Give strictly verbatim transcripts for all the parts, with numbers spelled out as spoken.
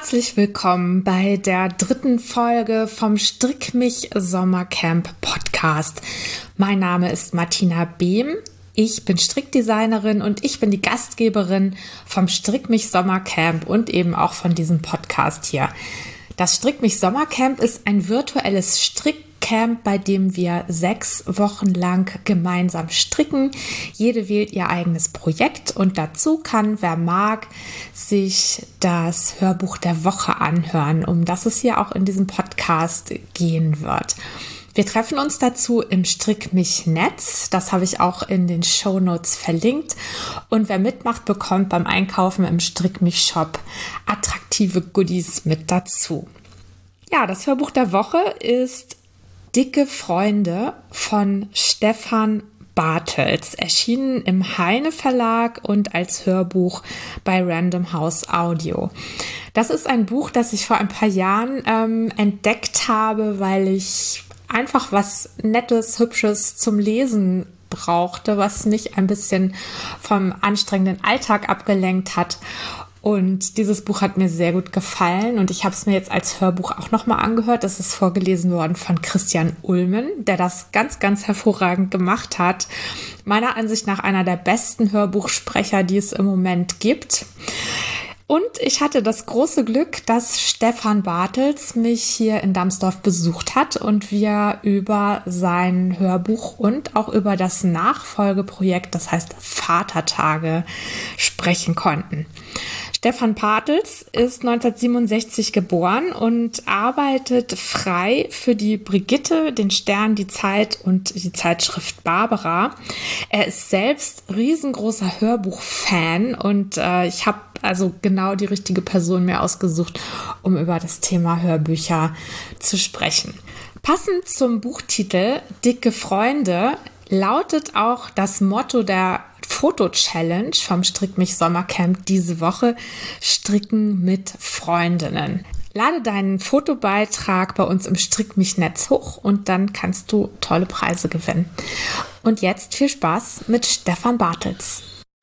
Herzlich willkommen bei der dritten Folge vom Strick mich Sommercamp Podcast. Mein Name ist Martina Behm. Ich bin Strickdesignerin und ich bin die Gastgeberin vom Strick mich Sommercamp und eben auch von diesem Podcast hier. Das Strick mich Sommercamp ist ein virtuelles Strickcamp, bei dem wir sechs Wochen lang gemeinsam stricken. Jede wählt ihr eigenes Projekt und dazu kann, wer mag, sich das Hörbuch der Woche anhören, um das es hier auch in diesem Podcast gehen wird. Wir treffen uns dazu im Strick mich Netz. Das habe ich auch in den Shownotes verlinkt. Und wer mitmacht, bekommt beim Einkaufen im Strick mich Shop attraktive Goodies mit dazu. Ja, das Hörbuch der Woche ist Dicke Freunde von Stefan Bartels, erschienen im Heine Verlag und als Hörbuch bei Random House Audio. Das ist ein Buch, das ich vor ein paar Jahren ähm, entdeckt habe, weil ich einfach was Nettes, Hübsches zum Lesen brauchte, was mich ein bisschen vom anstrengenden Alltag abgelenkt hat. Und dieses Buch hat mir sehr gut gefallen und ich habe es mir jetzt als Hörbuch auch nochmal angehört. Es ist vorgelesen worden von Christian Ulmen, der das ganz, ganz hervorragend gemacht hat. Meiner Ansicht nach einer der besten Hörbuchsprecher, die es im Moment gibt. Und ich hatte das große Glück, dass Stefan Bartels mich hier in Damsdorf besucht hat und wir über sein Hörbuch und auch über das Nachfolgeprojekt, das heißt Vatertage, sprechen konnten. Stefan Bartels ist neunzehnhundertsiebenundsechzig geboren und arbeitet frei für die Brigitte, den Stern, die Zeit und die Zeitschrift Barbara. Er ist selbst riesengroßer Hörbuch-Fan und äh, ich habe also genau die richtige Person mir ausgesucht, um über das Thema Hörbücher zu sprechen. Passend zum Buchtitel Dicke Freunde lautet auch das Motto der Foto-Challenge vom Strick mich Sommercamp diese Woche: Stricken mit Freundinnen. Lade deinen Fotobeitrag bei uns im Strick mich Netz hoch und dann kannst du tolle Preise gewinnen. Und jetzt viel Spaß mit Stefan Bartels.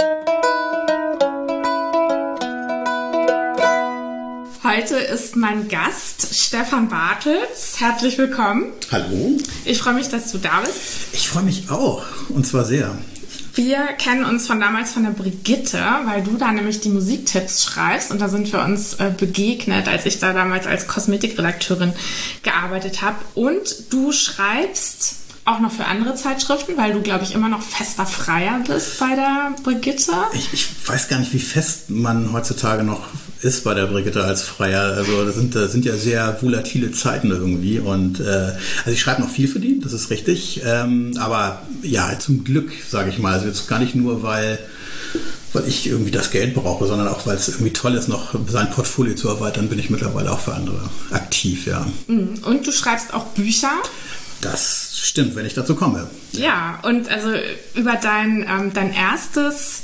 Heute ist mein Gast Stefan Bartels. Herzlich willkommen. Hallo. Ich freue mich, dass du da bist. Ich freue mich auch, und zwar sehr. Wir kennen uns von damals von der Brigitte, weil du da nämlich die Musiktipps schreibst und da sind wir uns äh, begegnet, als ich da damals als Kosmetikredakteurin gearbeitet habe. Und du schreibst auch noch für andere Zeitschriften, weil du, glaube ich, immer noch fester Freier bist bei der Brigitte. Ich, ich weiß gar nicht, wie fest man heutzutage noch ist bei der Brigitte als Freier. Also das sind, das sind ja sehr volatile Zeiten irgendwie. Und äh, also ich schreibe noch viel für die, das ist richtig. Ähm, aber ja, zum Glück, sage ich mal. Also jetzt gar nicht nur, weil, weil ich irgendwie das Geld brauche, sondern auch, weil es irgendwie toll ist, noch sein Portfolio zu erweitern, bin ich mittlerweile auch für andere aktiv, ja. Und du schreibst auch Bücher? Das stimmt, wenn ich dazu komme. Ja, und also über dein, ähm, dein erstes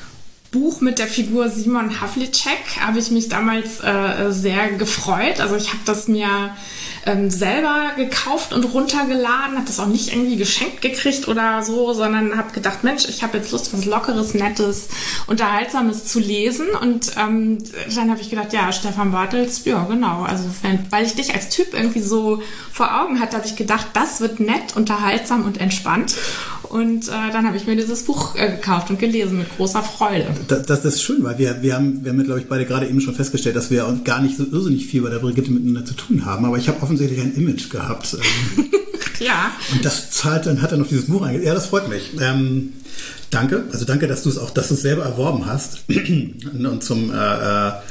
Buch mit der Figur Simon Havlicek habe ich mich damals äh, sehr gefreut. Also ich habe das mir ähm, selber gekauft und runtergeladen, habe das auch nicht irgendwie geschenkt gekriegt oder so, sondern habe gedacht, Mensch, ich habe jetzt Lust, was Lockeres, Nettes, Unterhaltsames zu lesen. Und ähm, dann habe ich gedacht, ja, Stefan Bartels, ja genau. Also wenn, weil ich dich als Typ irgendwie so vor Augen hatte, habe ich gedacht, das wird nett, unterhaltsam und entspannt. Und äh, dann habe ich mir dieses Buch äh, gekauft und gelesen mit großer Freude. Das, das ist schön, weil wir, wir haben, wir haben, glaube ich, beide gerade eben schon festgestellt, dass wir gar nicht so irrsinnig viel bei der Brigitte miteinander zu tun haben. Aber ich habe offensichtlich ein Image gehabt. Ähm, ja. Und das zahlt dann, hat dann auf dieses Buch eingegangen. Ja, das freut mich. Ähm, danke. Also danke, dass du es auch, dass du es selber erworben hast und zum äh, äh,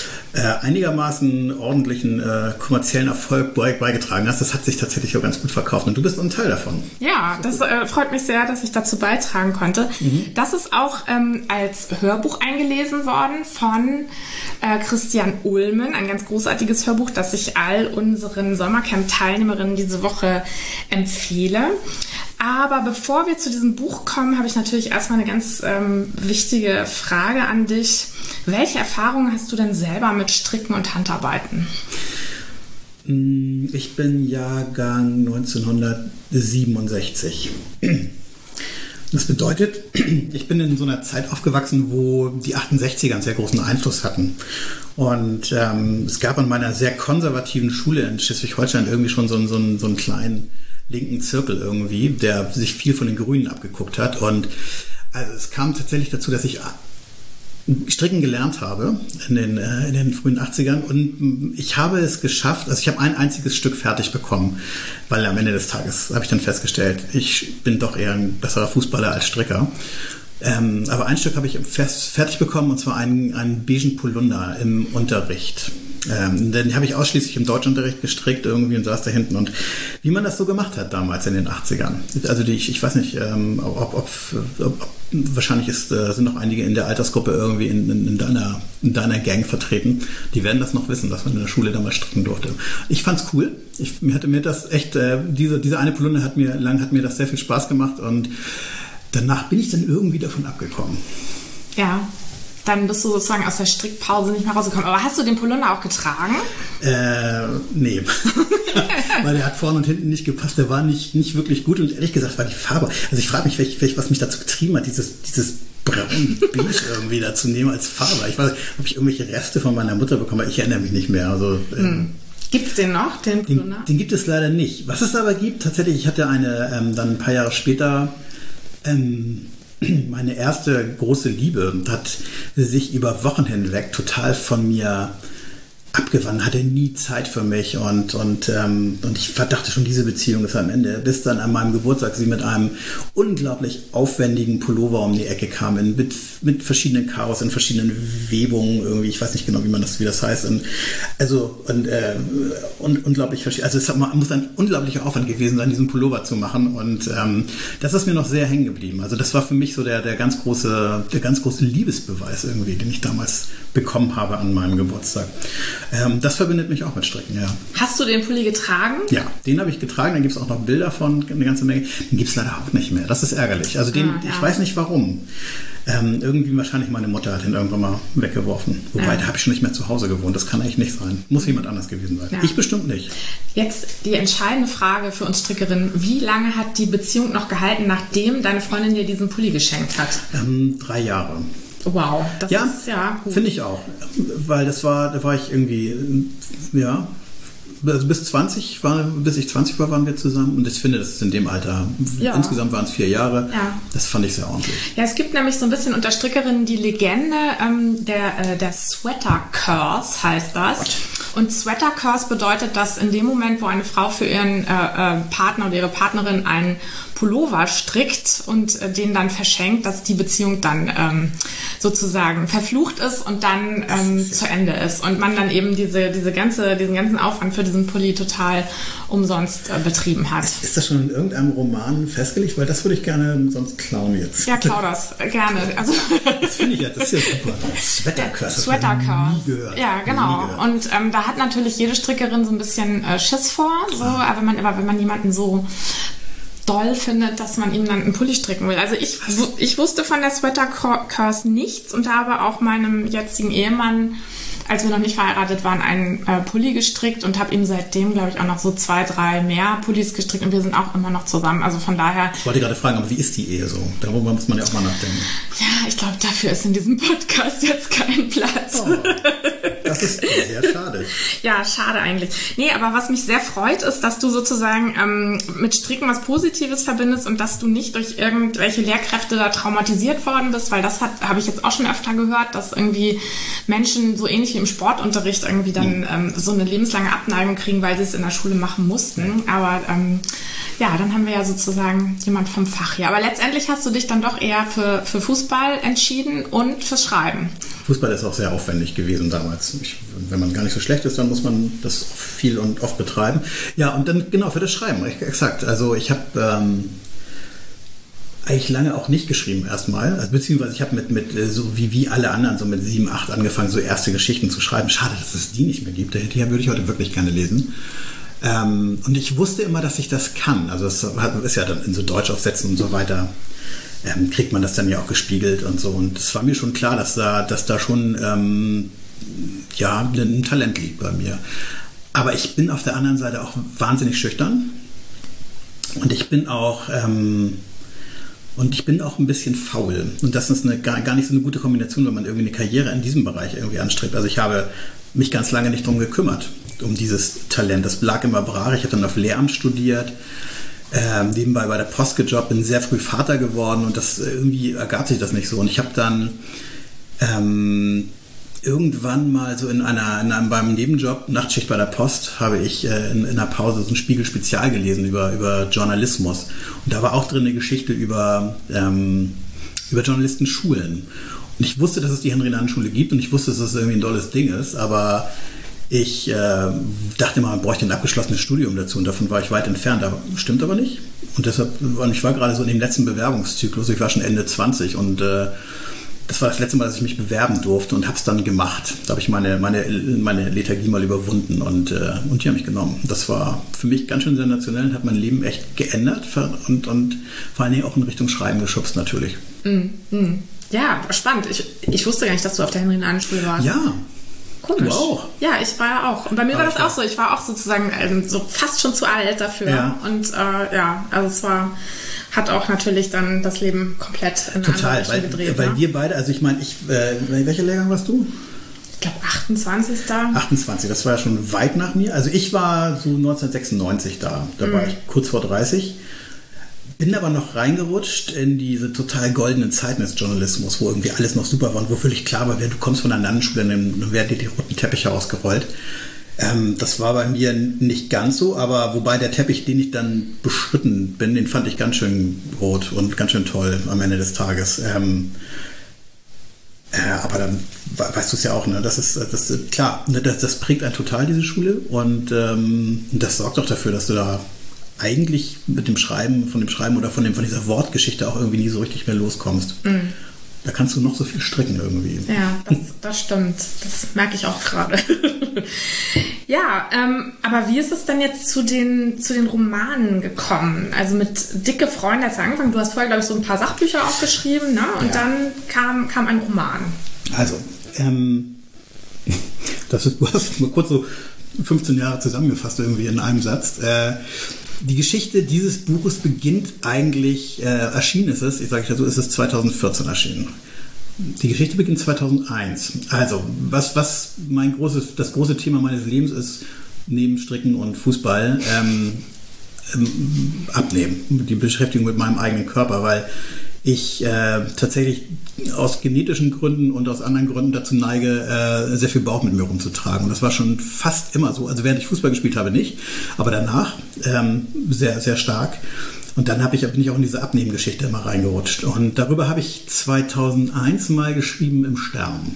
Äh, einigermaßen ordentlichen äh, kommerziellen Erfolg beigetragen hast. Das hat sich tatsächlich auch ganz gut verkauft und du bist ein Teil davon. Ja, das äh, freut mich sehr, dass ich dazu beitragen konnte. Mhm. Das ist auch ähm, als Hörbuch eingelesen worden von äh, Christian Ulmen, ein ganz großartiges Hörbuch, das ich all unseren Sommercamp-Teilnehmerinnen diese Woche empfehle. Aber bevor wir zu diesem Buch kommen, habe ich natürlich erstmal eine ganz ähm, wichtige Frage an dich. Welche Erfahrungen hast du denn selber mit Stricken und Handarbeiten? Ich bin Jahrgang neunzehnhundertsiebenundsechzig. Das bedeutet, ich bin in so einer Zeit aufgewachsen, wo die achtundsechziger einen sehr großen Einfluss hatten. Und ähm, es gab an meiner sehr konservativen Schule in Schleswig-Holstein irgendwie schon so, einen- so, einen, so einen kleinen linken Zirkel irgendwie, der sich viel von den Grünen abgeguckt hat. Und also es kam tatsächlich dazu, dass ich Stricken gelernt habe in den, äh, in den frühen achtzigern und ich habe es geschafft, also ich habe ein einziges Stück fertig bekommen, weil am Ende des Tages habe ich dann festgestellt, ich bin doch eher ein besserer Fußballer als Stricker. Ähm, aber ein Stück habe ich fest, fertig bekommen und zwar einen, einen beigen Polunder im Unterricht. Ähm, den habe ich ausschließlich im Deutschunterricht gestrickt irgendwie und saß da hinten und wie man das so gemacht hat damals in den achtzigern. Also die, ich, ich weiß nicht, ähm, ob, ob, ob, ob wahrscheinlich ist, äh, sind noch einige in der Altersgruppe irgendwie in, in, in, deiner, in deiner Gang vertreten. Die werden das noch wissen, dass man in der Schule damals stricken durfte. Ich fand's cool. Ich, mir hatte mir das echt, äh, diese, diese eine Polunder hat mir lang hat mir das sehr viel Spaß gemacht und danach bin ich dann irgendwie davon abgekommen. Ja, dann bist du sozusagen aus der Strickpause nicht mehr rausgekommen. Aber hast du den Polunder auch getragen? Äh, nee. Weil der hat vorne und hinten nicht gepasst. Der war nicht, nicht wirklich gut und ehrlich gesagt war die Farbe. Also ich frage mich, welch, welch, was mich dazu getrieben hat, dieses, dieses braun Beige irgendwie da zu nehmen als Farbe. Ich weiß nicht, ob ich irgendwelche Reste von meiner Mutter bekomme. Ich erinnere mich nicht mehr. Also, ähm, hm. Gibt es den noch, den Polunder? Den, den gibt es leider nicht. Was es aber gibt, tatsächlich, ich hatte eine, ähm, dann ein paar Jahre später, ähm, meine erste große Liebe hat sich über Wochen hinweg total von mir abgewandt, hatte nie Zeit für mich und, und, ähm, und ich verdachte schon, diese Beziehung ist am Ende. Bis dann an meinem Geburtstag sie mit einem unglaublich aufwendigen Pullover um die Ecke kam, in, mit, mit verschiedenen Karos, in verschiedenen Webungen irgendwie, ich weiß nicht genau, wie man das, wie das heißt. Und, also, und, äh, und unglaublich verschieden. Also es hat, muss ein unglaublicher Aufwand gewesen sein, diesen Pullover zu machen. Und ähm, das ist mir noch sehr hängen geblieben. Also das war für mich so der, der ganz große, der ganz große Liebesbeweis irgendwie, den ich damals bekommen habe an meinem Geburtstag. Ähm, das verbindet mich auch mit Stricken, ja. Hast du den Pulli getragen? Ja, den habe ich getragen. Dann gibt es auch noch Bilder von, eine ganze Menge. Den gibt es leider auch nicht mehr. Das ist ärgerlich. Also den, ah, ja. Ich weiß nicht warum. Ähm, irgendwie wahrscheinlich meine Mutter hat ihn irgendwann mal weggeworfen. Wobei, ja. Da habe ich schon nicht mehr zu Hause gewohnt. Das kann eigentlich nicht sein. Muss jemand anders gewesen sein. Ja. Ich bestimmt nicht. Jetzt die entscheidende Frage für uns Strickerinnen. Wie lange hat die Beziehung noch gehalten, nachdem deine Freundin dir diesen Pulli geschenkt hat? Ähm, drei Jahre. Wow, das ja, ist ja gut. Finde ich auch. Weil das war, da war ich irgendwie, ja, also bis zwanzig war, bis ich zwanzig war, waren wir zusammen und ich finde, das ist in dem Alter, ja. Insgesamt waren es vier Jahre, ja. Das fand ich sehr ordentlich. Ja, es gibt nämlich so ein bisschen unter Strickerinnen die Legende, ähm, der, äh, der Sweater Curse heißt das. What? Und Sweater Curse bedeutet, dass in dem Moment, wo eine Frau für ihren äh, äh, Partner oder ihre Partnerin einen Pullover strickt und äh, den dann verschenkt, dass die Beziehung dann ähm, sozusagen verflucht ist und dann ähm, zu Ende ist und man dann eben diese, diese ganze, diesen ganzen Aufwand für diesen Pulli total umsonst äh, betrieben hat. Ist das schon in irgendeinem Roman festgelegt? Weil das würde ich gerne sonst klauen jetzt. Ja, klau das, äh, gerne. Also das finde ich ja, das ist ja super. Sweater Curse. Sweater Curse. Ja, genau. Und ähm, da hat natürlich jede Strickerin so ein bisschen äh, Schiss vor, so, aber wenn man, aber wenn man jemanden so doll findet, dass man ihm dann einen Pulli stricken will. Also ich, ich wusste von der Sweater Curse nichts und habe auch meinem jetzigen Ehemann, als wir noch nicht verheiratet waren, einen äh, Pulli gestrickt und habe ihm seitdem, glaube ich, auch noch so zwei, drei mehr Pullis gestrickt und wir sind auch immer noch zusammen. Also von daher... Ich wollte gerade fragen, aber wie ist die Ehe so? Darüber muss man ja auch mal nachdenken. Ja, ich glaube, dafür ist in diesem Podcast jetzt kein Platz. Oh, das ist sehr schade. Ja, schade eigentlich. Nee, aber was mich sehr freut, ist, dass du sozusagen ähm, mit Stricken was Positives verbindest und dass du nicht durch irgendwelche Lehrkräfte da traumatisiert worden bist, weil das habe ich jetzt auch schon öfter gehört, dass irgendwie Menschen so ähnlich wie im Sportunterricht irgendwie dann mhm. ähm, so eine lebenslange Abneigung kriegen, weil sie es in der Schule machen mussten. Aber ähm, ja, dann haben wir ja sozusagen jemand vom Fach hier. Aber letztendlich hast du dich dann doch eher für, für Fußball entschieden und fürs Schreiben. Fußball ist auch sehr aufwendig gewesen damals. Ich, wenn man gar nicht so schlecht ist, dann muss man das viel und oft betreiben. Ja, und dann genau für das Schreiben, exakt. Also ich habe ähm, eigentlich lange auch nicht geschrieben erstmal. Also, beziehungsweise ich habe mit, mit so wie, wie alle anderen so mit sieben, acht angefangen, so erste Geschichten zu schreiben. Schade, dass es die nicht mehr gibt. Die würde ich heute wirklich gerne lesen. Ähm, und ich wusste immer, dass ich das kann. Also es ist ja dann in so Deutschaufsätzen und so weiter, ähm, kriegt man das dann ja auch gespiegelt und so. Und es war mir schon klar, dass da, dass da schon ähm, ja, ein Talent liegt bei mir. Aber ich bin auf der anderen Seite auch wahnsinnig schüchtern. Und ich bin auch... Ähm, Und ich bin auch ein bisschen faul. Und das ist eine, gar, gar nicht so eine gute Kombination, wenn man irgendwie eine Karriere in diesem Bereich irgendwie anstrebt. Also ich habe mich ganz lange nicht drum gekümmert, um dieses Talent. Das lag immer brach. Ich habe dann auf Lehramt studiert, ähm, nebenbei bei der Post gejobbt, bin sehr früh Vater geworden und das irgendwie ergab sich das nicht so. Und ich habe dann ähm, irgendwann mal so in einer, in einem beim Nebenjob, Nachtschicht bei der Post, habe ich äh, in, in einer Pause so ein Spiegel-Spezial gelesen über, über Journalismus. Und da war auch drin eine Geschichte über, ähm, über Journalistenschulen. Und ich wusste, dass es die Henry-Nannen-Schule gibt und ich wusste, dass es irgendwie ein tolles Ding ist, aber ich äh, dachte immer, man bräuchte ein abgeschlossenes Studium dazu und davon war ich weit entfernt. Das stimmt aber nicht. Und deshalb, und ich war gerade so in dem letzten Bewerbungszyklus, ich war schon Ende zwanzig und äh, das war das letzte Mal, dass ich mich bewerben durfte und habe es dann gemacht. Da habe ich meine, meine, meine Lethargie mal überwunden und, äh, und die haben mich genommen. Das war für mich ganz schön sensationell und hat mein Leben echt geändert und, und vor allen Dingen auch in Richtung Schreiben geschubst natürlich. Mm, mm. Ja, spannend. Ich, ich wusste gar nicht, dass du auf der Henry-Nannen-Schule warst. Ja. Komisch. Du auch? Ja, ich war ja auch. Und bei mir war ah, das auch so. Ich war auch sozusagen ähm, so fast schon zu alt dafür. Ja. Und äh, ja, also es war... hat auch natürlich dann das Leben komplett in eine Total, andere Richtung weil, gedreht. weil ne? wir beide, also ich meine, ich, äh, welcher Lehrgang warst du? Ich glaube achtundzwanzigsten achtundzwanzig, das war ja schon weit nach mir. Also ich war so neunzehnhundertsechsundneunzig da, da mhm. war ich kurz vor dreißig. Bin aber noch reingerutscht in diese total goldenen Zeiten des Journalismus, wo irgendwie alles noch super war und wo völlig klar war, du kommst von einer Landesschule, dann werden dir die roten Teppiche ausgerollt. Ähm, das war bei mir nicht ganz so, aber wobei der Teppich, den ich dann beschritten bin, den fand ich ganz schön rot und ganz schön toll am Ende des Tages. Ähm, äh, aber dann weißt du es ja auch, ne? Das ist, das ist klar, ne? das, das prägt einen total, diese Schule, und ähm, das sorgt auch dafür, dass du da eigentlich mit dem Schreiben, von dem Schreiben oder von, dem, von dieser Wortgeschichte auch irgendwie nie so richtig mehr loskommst. Mhm. Da kannst du noch so viel stricken irgendwie. Ja, das, das stimmt. Das merke ich auch gerade. Ja, ähm, aber wie ist es denn jetzt zu den, zu den Romanen gekommen? Also mit Dicke Freunde hast du angefangen. Du hast vorher, glaube ich, so ein paar Sachbücher auch geschrieben, ne? Und ja. dann kam, kam ein Roman. Also, ähm, das ist, du hast mal kurz so fünfzehn Jahre zusammengefasst irgendwie in einem Satz. Äh, Die Geschichte dieses Buches beginnt eigentlich, äh, erschienen ist es, ich sage ja so, ist es zweitausendvierzehn erschienen. Die Geschichte beginnt zweitausendeins. Also, was, was mein großes, das große Thema meines Lebens ist, neben Stricken und Fußball, ähm, ähm, abnehmen. Die Beschäftigung mit meinem eigenen Körper, weil ich äh, tatsächlich aus genetischen Gründen und aus anderen Gründen dazu neige, äh, sehr viel Bauch mit mir rumzutragen. Und das war schon fast immer so. Also während ich Fußball gespielt habe, nicht. Aber danach ähm, sehr, sehr stark. Und dann hab ich, bin ich auch in diese Abnehmgeschichte immer reingerutscht. Und darüber habe ich zweitausendeins mal geschrieben im Stern.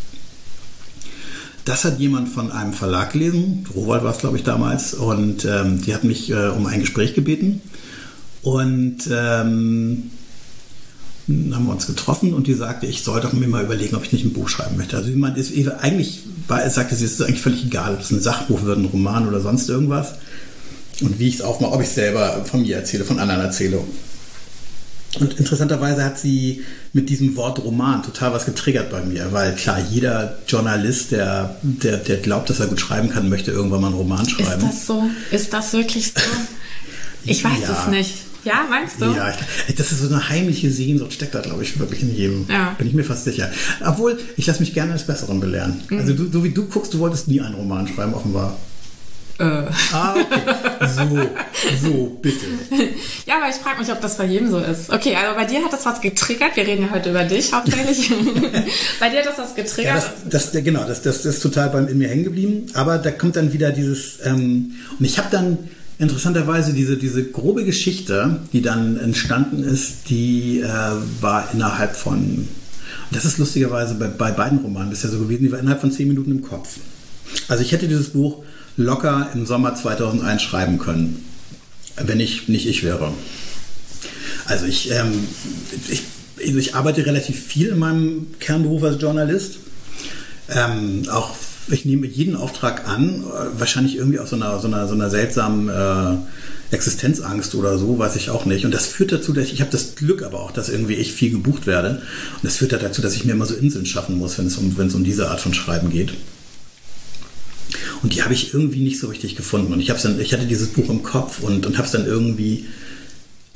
Das hat jemand von einem Verlag gelesen. Rowohlt war es, glaube ich, damals. Und ähm, die hat mich äh, um ein Gespräch gebeten. Und ähm, dann haben wir uns getroffen und die sagte, ich soll doch mir mal überlegen, ob ich nicht ein Buch schreiben möchte. Also jemand ist eigentlich, war, sagte sie, es ist eigentlich völlig egal, ob es ein Sachbuch wird, ein Roman oder sonst irgendwas. Und wie ich es aufmache, ob ich es selber von mir erzähle, von anderen erzähle. Und interessanterweise hat sie mit diesem Wort Roman total was getriggert bei mir, weil klar, jeder Journalist, der, der, der glaubt, dass er gut schreiben kann, möchte irgendwann mal einen Roman schreiben. Ist das so? Ist das wirklich so? Ich weiß ja. es nicht. Ja, meinst du? Ja, ich, das ist so eine heimliche Sehnsucht, steckt da, glaube ich, wirklich in jedem. Ja. Bin ich mir fast sicher. Obwohl, ich lasse mich gerne eines Besseren belehren. Mhm. Also du, so wie du guckst, du wolltest nie einen Roman schreiben, offenbar. Äh. Ah, okay. So, so, bitte. Ja, aber ich frage mich, ob das bei jedem so ist. Okay, also bei dir hat das was getriggert. Wir reden ja heute über dich hauptsächlich. Bei dir hat das was getriggert. Ja, das, das, genau, das, das, das ist total bei, in mir hängen geblieben. Aber da kommt dann wieder dieses... Ähm, und ich habe dann... Interessanterweise diese, diese grobe Geschichte, die dann entstanden ist, die äh, war innerhalb von, und das ist lustigerweise bei, bei beiden Romanen bisher so gewesen, die war innerhalb von zehn Minuten im Kopf. Also ich hätte dieses Buch locker im Sommer zweitausendeins schreiben können, wenn ich nicht ich wäre. Also ich, ähm, ich, ich arbeite relativ viel in meinem Kernberuf als Journalist, ähm, auch ich nehme jeden Auftrag an, wahrscheinlich irgendwie aus so einer, so einer, so einer seltsamen äh, Existenzangst oder so, weiß ich auch nicht. Und das führt dazu, dass ich, ich habe das Glück aber auch, dass irgendwie ich viel gebucht werde. Und das führt dazu, dass ich mir immer so Inseln schaffen muss, wenn es um, wenn es um diese Art von Schreiben geht. Und die habe ich irgendwie nicht so richtig gefunden. Und ich, hab's dann, ich hatte dieses Buch im Kopf und, und habe es dann irgendwie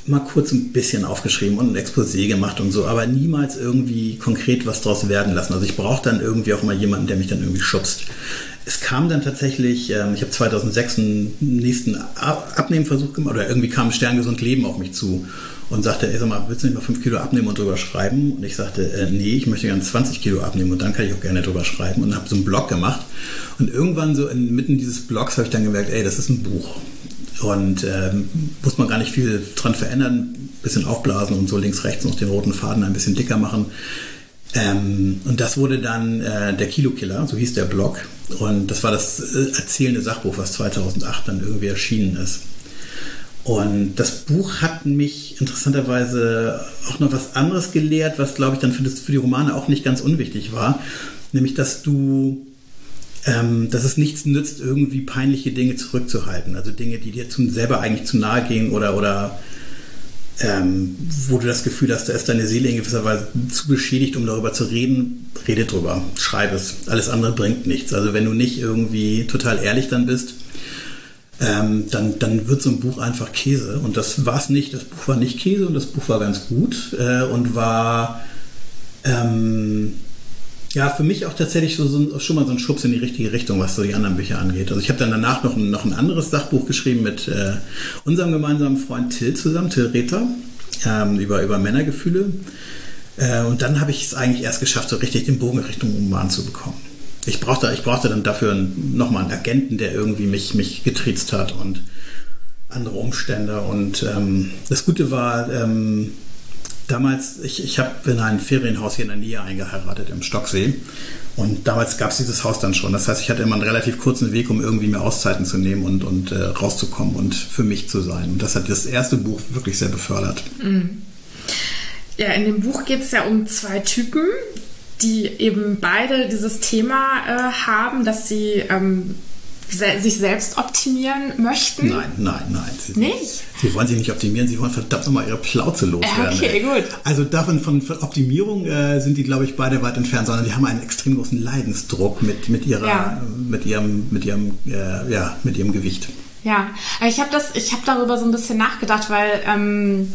mal kurz ein bisschen aufgeschrieben und ein Exposé gemacht und so, aber niemals irgendwie konkret was draus werden lassen. Also ich brauche dann irgendwie auch mal jemanden, der mich dann irgendwie schubst. Es kam dann tatsächlich, ähm, ich habe zweitausendsechs einen nächsten Abnehmversuch gemacht, oder irgendwie kam Sterngesund Leben auf mich zu und sagte, ey, sag mal, willst du nicht mal fünf Kilo abnehmen und drüber schreiben? Und ich sagte, äh, nee, ich möchte gerne zwanzig Kilo abnehmen und dann kann ich auch gerne drüber schreiben, und habe so einen Blog gemacht. Und irgendwann so inmitten dieses Blogs habe ich dann gemerkt, ey, das ist ein Buch. Und ähm, muss man gar nicht viel dran verändern, ein bisschen aufblasen und so links, rechts noch den roten Faden ein bisschen dicker machen. Ähm, und das wurde dann äh, der Kilokiller, so hieß der Blog. Und das war das äh, erzählende Sachbuch, was zweitausendacht dann irgendwie erschienen ist. Und das Buch hat mich interessanterweise auch noch was anderes gelehrt, was, glaube ich, dann für, das, für die Romane auch nicht ganz unwichtig war. Nämlich, dass du, ähm, dass es nichts nützt, irgendwie peinliche Dinge zurückzuhalten. Also Dinge, die dir zum, selber eigentlich zu nahe gehen oder, oder ähm, wo du das Gefühl hast, da ist deine Seele in gewisser Weise zu beschädigt, um darüber zu reden. Rede drüber, schreib es. Alles andere bringt nichts. Also wenn du nicht irgendwie total ehrlich dann bist, Ähm, dann, dann wird so ein Buch einfach Käse. Und das war es nicht. Das Buch war nicht Käse und das Buch war ganz gut äh, und war ähm, ja für mich auch tatsächlich so, so, schon mal so ein Schubs in die richtige Richtung, was so die anderen Bücher angeht. Also ich habe dann danach noch ein, noch ein anderes Sachbuch geschrieben mit äh, unserem gemeinsamen Freund Till zusammen, Till Rether, ähm, über, über Männergefühle. Äh, und dann habe ich es eigentlich erst geschafft, so richtig den Bogen Richtung Roman zu bekommen. Ich brauchte, ich brauchte dann dafür nochmal einen Agenten, der irgendwie mich, mich getriezt hat und andere Umstände. Und ähm, das Gute war, ähm, damals, ich, ich habe in ein Ferienhaus hier in der Nähe eingeheiratet, im Stocksee. Und damals gab es dieses Haus dann schon. Das heißt, ich hatte immer einen relativ kurzen Weg, um irgendwie mir Auszeiten zu nehmen und, und äh, rauszukommen und für mich zu sein. Und das hat das erste Buch wirklich sehr befördert. Ja, in dem Buch geht es ja um zwei Typen, die eben beide dieses Thema äh, haben, dass sie ähm, se- sich selbst optimieren möchten. Nein, nein, nein. Sie, nicht? Sie wollen sich nicht optimieren, sie wollen verdammt nochmal ihre Plauze loswerden. Okay, gut. Also davon von, von Optimierung äh, sind die, glaube ich, beide weit entfernt, sondern die haben einen extrem großen Leidensdruck mit, mit, ihrer, ja. mit ihrem, mit ihrem, äh, ja, mit ihrem Gewicht. Ja, ich habe das, ich habe darüber so ein bisschen nachgedacht, weil ähm,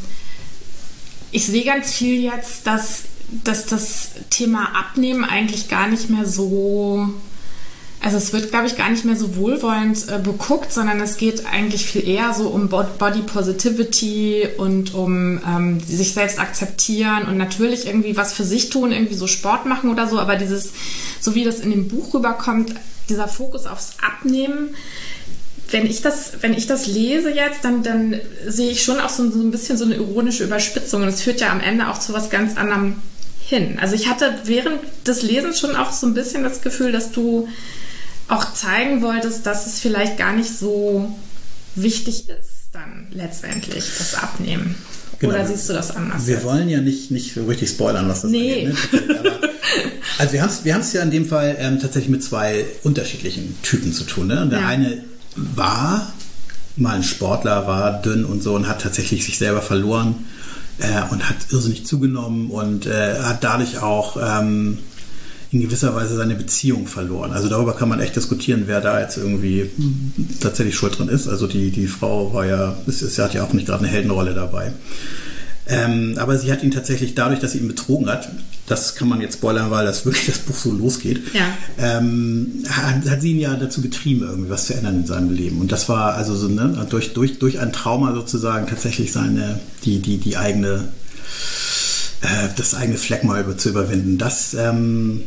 ich sehe ganz viel jetzt, dass dass das Thema Abnehmen eigentlich gar nicht mehr so, also es wird, glaube ich, gar nicht mehr so wohlwollend äh, beguckt, sondern es geht eigentlich viel eher so um Body Positivity und um ähm, sich selbst akzeptieren und natürlich irgendwie was für sich tun, irgendwie so Sport machen oder so, aber dieses, so wie das in dem Buch rüberkommt, dieser Fokus aufs Abnehmen, wenn ich das, wenn ich das lese jetzt, dann, dann sehe ich schon auch so, so ein bisschen so eine ironische Überspitzung und es führt ja am Ende auch zu was ganz anderem hin. Also ich hatte während des Lesens schon auch so ein bisschen das Gefühl, dass du auch zeigen wolltest, dass es vielleicht gar nicht so wichtig ist dann letztendlich, das Abnehmen. Genau. Oder siehst du das anders? Wir wollen ja nicht, nicht so richtig spoilern, was das nee. angeht. Ne? Aber, also wir haben es wir haben's ja in dem Fall ähm, tatsächlich mit zwei unterschiedlichen Typen zu tun. Ne? Der ja. eine war mal ein Sportler, war dünn und so und hat tatsächlich sich selber verloren. Äh, und hat irrsinnig zugenommen und äh, hat dadurch auch ähm, in gewisser Weise seine Beziehung verloren. Also darüber kann man echt diskutieren, wer da jetzt irgendwie tatsächlich schuld drin ist. Also die, die Frau war ja, ist, ist, hat ja auch nicht gerade eine Heldenrolle dabei. Ähm, aber sie hat ihn tatsächlich dadurch, dass sie ihn betrogen hat, das kann man jetzt spoilern, weil das wirklich das Buch so losgeht, ja. ähm, hat, hat sie ihn ja dazu getrieben, irgendwie was zu ändern in seinem Leben. Und das war also so, ne, durch, durch, durch ein Trauma sozusagen tatsächlich seine, die, die, die eigene, äh, das eigene Fleckmal zu überwinden. Das, ähm,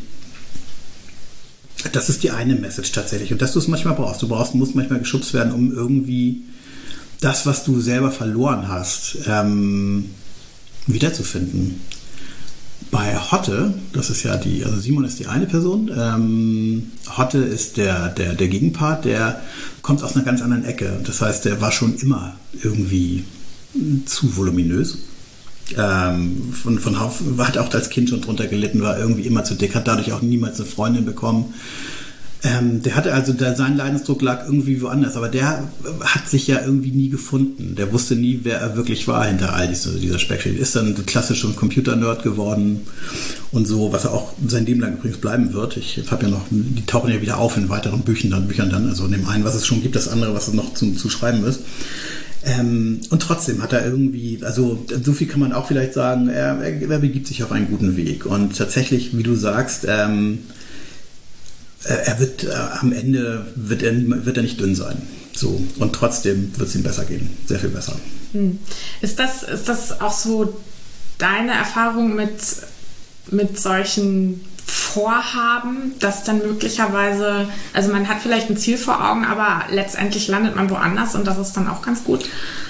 das ist die eine Message tatsächlich. Und dass du es manchmal brauchst. Du brauchst, musst manchmal geschubst werden, um irgendwie das, was du selber verloren hast, ähm, wiederzufinden. Bei Hotte, das ist ja die, also Simon ist die eine Person, ähm, Hotte ist der, der, der Gegenpart, der kommt aus einer ganz anderen Ecke. Das heißt, der war schon immer irgendwie zu voluminös. Ähm, von, von Hauf, hat auch als Kind schon drunter gelitten, war irgendwie immer zu dick, hat dadurch auch niemals eine Freundin bekommen. Ähm, der hatte also, der, sein Leidensdruck lag irgendwie woanders, aber der hat sich ja irgendwie nie gefunden. Der wusste nie, wer er wirklich war hinter all dieser, dieser Speckschicht. Ist dann klassisch ein Computer-Nerd geworden und so, was er auch sein Leben lang übrigens bleiben wird. Ich habe ja noch, die tauchen ja wieder auf in weiteren Büchern dann, Büchern dann, also in dem einen, was es schon gibt, das andere, was es noch zum, zu schreiben ist. Ähm, und trotzdem hat er irgendwie, also so viel kann man auch vielleicht sagen, er, er, er begibt sich auf einen guten Weg. Und tatsächlich, wie du sagst, ähm, er wird äh, am Ende wird er, wird er nicht dünn sein. So. Und trotzdem wird es ihm besser gehen. Sehr viel besser. Hm. Ist das, ist das auch so deine Erfahrung mit, mit solchen Vorhaben, dass dann möglicherweise, also man hat vielleicht ein Ziel vor Augen, aber letztendlich landet man woanders und das ist dann auch ganz gut?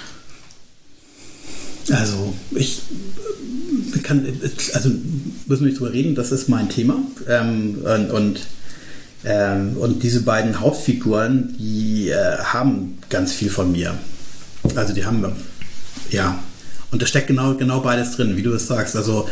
Also ich kann, also müssen wir nicht drüber reden, das ist mein Thema. Ähm, und, und Ähm, und diese beiden Hauptfiguren, die äh, haben ganz viel von mir. Also die haben, ja, und da steckt genau, genau beides drin, wie du es sagst. Also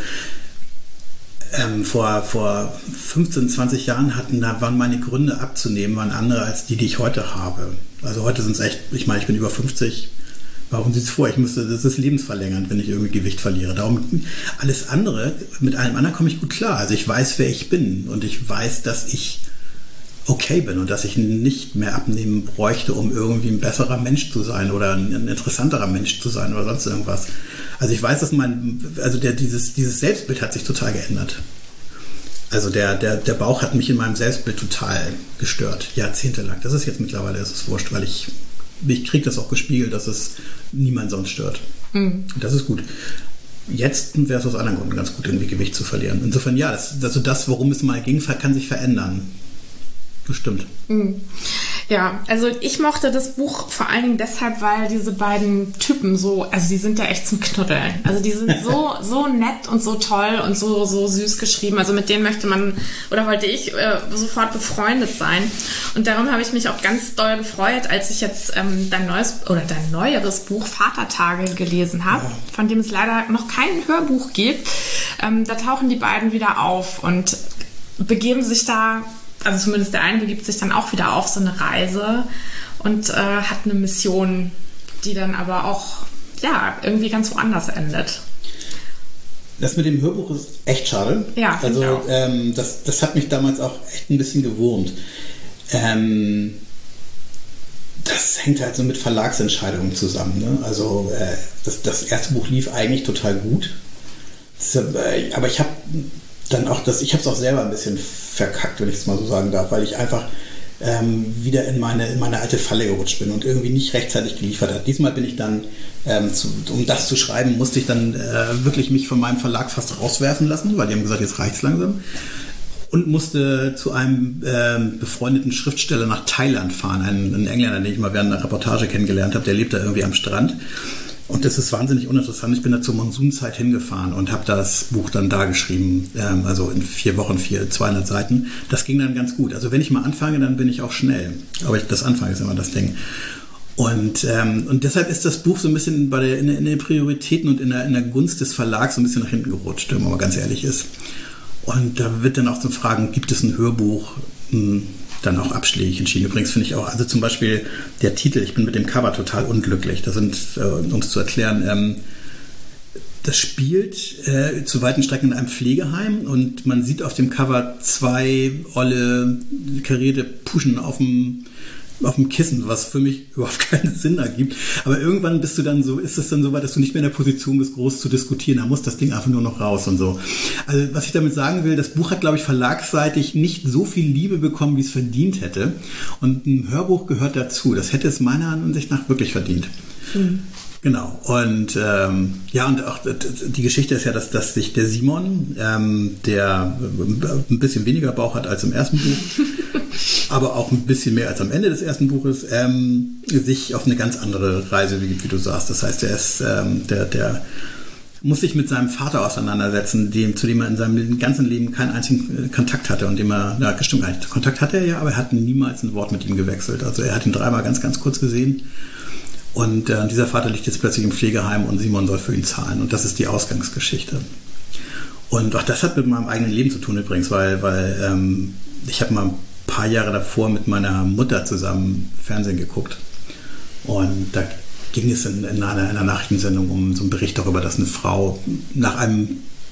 ähm, vor, vor fünfzehn, zwanzig Jahren hatten, da waren meine Gründe abzunehmen, waren andere als die, die ich heute habe. Also heute sind es echt, ich meine, ich bin über fünfzig. Warum sieht es vor? Ich müsste, das ist lebensverlängernd, wenn ich irgendwie Gewicht verliere. Darum alles andere, mit allem anderen komme ich gut klar. Also ich weiß, wer ich bin und ich weiß, dass ich okay bin und dass ich nicht mehr abnehmen bräuchte, um irgendwie ein besserer Mensch zu sein oder ein interessanterer Mensch zu sein oder sonst irgendwas. Also ich weiß, dass mein, also der, dieses, dieses Selbstbild hat sich total geändert. Also der, der, der Bauch hat mich in meinem Selbstbild total gestört, jahrzehntelang. Das ist jetzt mittlerweile, ist es wurscht, weil ich, ich kriege das auch gespiegelt, dass es niemand sonst stört. Mhm. Das ist gut. Jetzt wäre es aus anderen Gründen ganz gut, irgendwie Gewicht zu verlieren. Insofern ja, das, also das, worum es mal ging, kann sich verändern. Bestimmt. Ja, also ich mochte das Buch vor allen Dingen deshalb, weil diese beiden Typen so, also die sind ja echt zum Knuddeln. Also die sind so so nett und so toll und so so süß geschrieben. Also mit denen möchte man, oder wollte ich, äh, sofort befreundet sein. Und darum habe ich mich auch ganz doll gefreut, als ich jetzt ähm, dein neues oder dein neueres Buch Vatertage gelesen habe, ja. Von dem es leider noch kein Hörbuch gibt. Ähm, da tauchen die beiden wieder auf und begeben sich da, also zumindest der eine begibt sich dann auch wieder auf so eine Reise und äh, hat eine Mission, die dann aber auch ja irgendwie ganz woanders endet. Das mit dem Hörbuch ist echt schade. Ja, also ich auch. Ähm, das, das hat mich damals auch echt ein bisschen gewurmt. Ähm, das hängt halt so mit Verlagsentscheidungen zusammen. Ne? Also äh, das, das erste Buch lief eigentlich total gut. Das, äh, aber ich habe dann auch das, ich habe es auch selber ein bisschen verkackt, wenn ich es mal so sagen darf, weil ich einfach ähm, wieder in meine, in meine alte Falle gerutscht bin und irgendwie nicht rechtzeitig geliefert hat. Diesmal bin ich dann, ähm, zu, um das zu schreiben, musste ich dann äh, wirklich mich von meinem Verlag fast rauswerfen lassen, weil die haben gesagt, jetzt reicht's langsam. Und musste zu einem ähm, befreundeten Schriftsteller nach Thailand fahren, einen, einen Engländer, den ich mal während einer Reportage kennengelernt habe, der lebt da irgendwie am Strand. Und das ist wahnsinnig uninteressant. Ich bin da zur Monsunzeit hingefahren und habe das Buch dann da geschrieben, ähm, also in vier Wochen, vier, zweihundert Seiten. Das ging dann ganz gut. Also wenn ich mal anfange, dann bin ich auch schnell. Aber ich, das Anfangen ist immer das Ding. Und, ähm, und deshalb ist das Buch so ein bisschen bei der, in, in den Prioritäten und in der, in der Gunst des Verlags so ein bisschen nach hinten gerutscht, wenn man mal ganz ehrlich ist. Und da wird dann auch zum Fragen, gibt es ein Hörbuch, hm, dann auch abschlägig entschieden. Übrigens finde ich auch, also zum Beispiel der Titel, ich bin mit dem Cover total unglücklich. Das sind, äh, um es zu erklären, ähm, das spielt äh, zu weiten Strecken in einem Pflegeheim und man sieht auf dem Cover zwei olle karierte Puschen auf dem auf dem Kissen, was für mich überhaupt keinen Sinn ergibt. Aber irgendwann bist du dann so, ist es dann so weit, dass du nicht mehr in der Position bist, groß zu diskutieren. Da muss das Ding einfach nur noch raus und so. Also was ich damit sagen will, das Buch hat, glaube ich, verlagsseitig nicht so viel Liebe bekommen, wie es verdient hätte. Und ein Hörbuch gehört dazu. Das hätte es meiner Ansicht nach wirklich verdient. Mhm. Genau. Und ähm, ja, und auch die Geschichte ist ja, dass, dass sich der Simon, ähm, der ein bisschen weniger Bauch hat als im ersten Buch, aber auch ein bisschen mehr als am Ende des ersten Buches, ähm, sich auf eine ganz andere Reise begibt, wie du sagst. Das heißt, er ist, ähm, der, der muss sich mit seinem Vater auseinandersetzen, dem, zu dem er in seinem ganzen Leben keinen einzigen Kontakt hatte und dem er, ja, gestimmt gar nicht. Kontakt hatte er ja, aber er hat niemals ein Wort mit ihm gewechselt. Also er hat ihn dreimal ganz, ganz kurz gesehen. Und äh, dieser Vater liegt jetzt plötzlich im Pflegeheim und Simon soll für ihn zahlen. Und das ist die Ausgangsgeschichte. Und auch das hat mit meinem eigenen Leben zu tun übrigens, weil, weil ähm, ich habe mal ein paar Jahre davor mit meiner Mutter zusammen Fernsehen geguckt. Und da ging es in, in, einer, in einer Nachrichtensendung um so einen Bericht darüber, dass eine Frau nach einem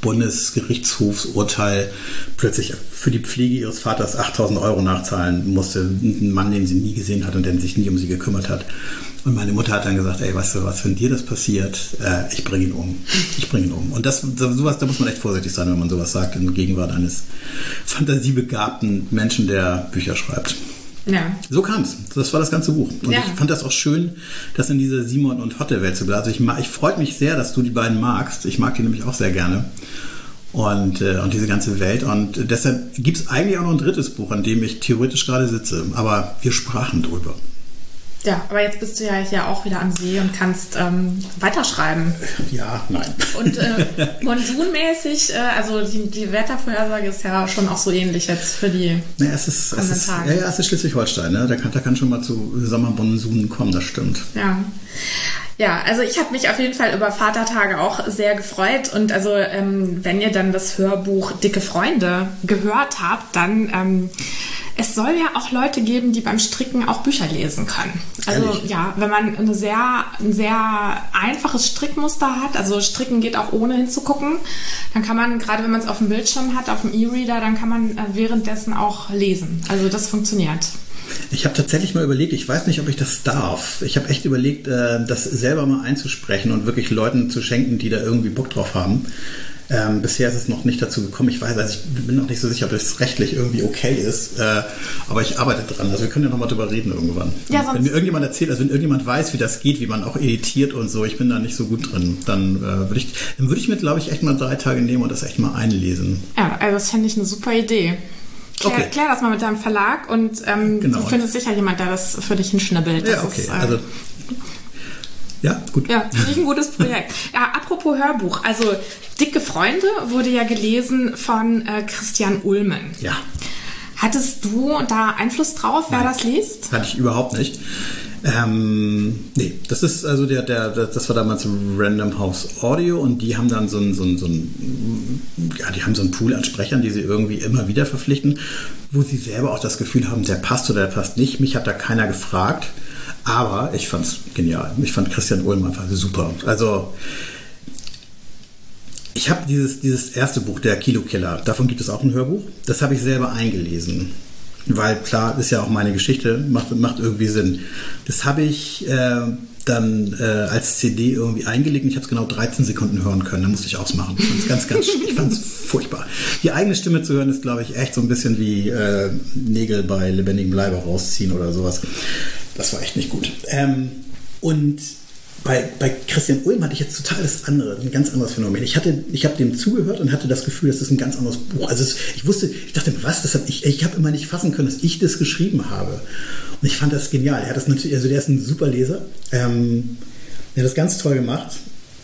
Bundesgerichtshofsurteil plötzlich für die Pflege ihres Vaters achttausend Euro nachzahlen musste. Ein Mann, den sie nie gesehen hat und der sich nie um sie gekümmert hat. Und meine Mutter hat dann gesagt, ey, weißt du was, wenn dir das passiert, äh, ich bringe ihn um. Ich bringe ihn um. Und das, sowas, da muss man echt vorsichtig sein, wenn man sowas sagt in Gegenwart eines fantasiebegabten Menschen, der Bücher schreibt. Ja. So kam es. Das war das ganze Buch. Und ja. ich fand das auch schön, das in diese Simon und Hotte-Welt zu bleiben. Also ich, ich freue mich sehr, dass du die beiden magst. Ich mag die nämlich auch sehr gerne. Und, äh, und diese ganze Welt. Und deshalb gibt es eigentlich auch noch ein drittes Buch, an dem ich theoretisch gerade sitze. Aber wir sprachen drüber. Ja, aber jetzt bist du ja hier auch wieder am See und kannst ähm, weiterschreiben. Ja, nein. Und äh, monsunmäßig, äh, also die, die Wettervorhersage ist ja schon auch so ähnlich jetzt für die naja, es ist, es ist, Tage. Ja, ja, es ist Schleswig-Holstein, ne? Da kann, da kann schon mal zu Sommermonsunen kommen, das stimmt. Ja. Ja, also ich habe mich auf jeden Fall über Vatertage auch sehr gefreut und also ähm, wenn ihr dann das Hörbuch Dicke Freunde gehört habt, dann ähm, es soll ja auch Leute geben, die beim Stricken auch Bücher lesen können. Also Ehrlich? ja, wenn man eine sehr, ein sehr einfaches Strickmuster hat, also Stricken geht auch ohne hinzugucken, dann kann man, gerade wenn man es auf dem Bildschirm hat, auf dem E-Reader, dann kann man äh, währenddessen auch lesen. Also das funktioniert. Ich habe tatsächlich mal überlegt, ich weiß nicht, ob ich das darf. Ich habe echt überlegt, das selber mal einzusprechen und wirklich Leuten zu schenken, die da irgendwie Bock drauf haben. Ähm, bisher ist es noch nicht dazu gekommen. Ich weiß, also ich bin noch nicht so sicher, ob das rechtlich irgendwie okay ist. Äh, aber ich arbeite dran. Also wir können ja nochmal drüber reden irgendwann. Ja, wenn mir irgendjemand erzählt, also wenn irgendjemand weiß, wie das geht, wie man auch editiert und so, ich bin da nicht so gut drin, dann äh, würde ich, dann würde ich mir, glaube ich, echt mal drei Tage nehmen und das echt mal einlesen. Ja, also das fände ich eine super Idee. Klär, okay. klär das mal mit deinem Verlag und ähm, genau. Du findest sicher jemand, der das für dich hinschnibbelt. Ja, okay. Ist, äh, also, ja, gut. Ja, finde ich ein gutes Projekt. Ja, apropos Hörbuch. Also, Dicke Freunde wurde ja gelesen von äh, Christian Ulmen. Ja. Hattest du da Einfluss drauf, wer Nein, das liest? Hatte ich überhaupt nicht. Ähm, nee, das ist also der, der, der, das war damals Random House Audio und die haben dann so ein, so ein, so ein, ja, die haben so einen Pool an Sprechern, die sie irgendwie immer wieder verpflichten, wo sie selber auch das Gefühl haben, der passt oder der passt nicht. Mich hat da keiner gefragt, aber ich fand's genial. Ich fand Christian Ulm einfach super. Also, ich habe dieses, dieses erste Buch, der Kilokiller, davon gibt es auch ein Hörbuch, das habe ich selber eingelesen. Weil klar, ist ja auch meine Geschichte, macht, macht irgendwie Sinn. Das habe ich äh, dann äh, als C D irgendwie eingelegt und ich habe es genau dreizehn Sekunden hören können. Da musste ich ausmachen. Ich fand es ganz, ganz, ich fand es furchtbar. Die eigene Stimme zu hören ist, glaube ich, echt so ein bisschen wie äh, Nägel bei lebendigem Leibe rausziehen oder sowas. Das war echt nicht gut. Ähm, und Bei, bei Christian Ulm hatte ich jetzt total das andere, ein ganz anderes Phänomen. Ich hatte, ich habe dem zugehört und hatte das Gefühl, das ist ein ganz anderes Buch. Also es, ich wusste, ich dachte, was, das hab ich, ich habe immer nicht fassen können, dass ich das geschrieben habe. Und ich fand das genial. Er hat das natürlich, also der ist ein super Leser. Ähm, der hat das ganz toll gemacht.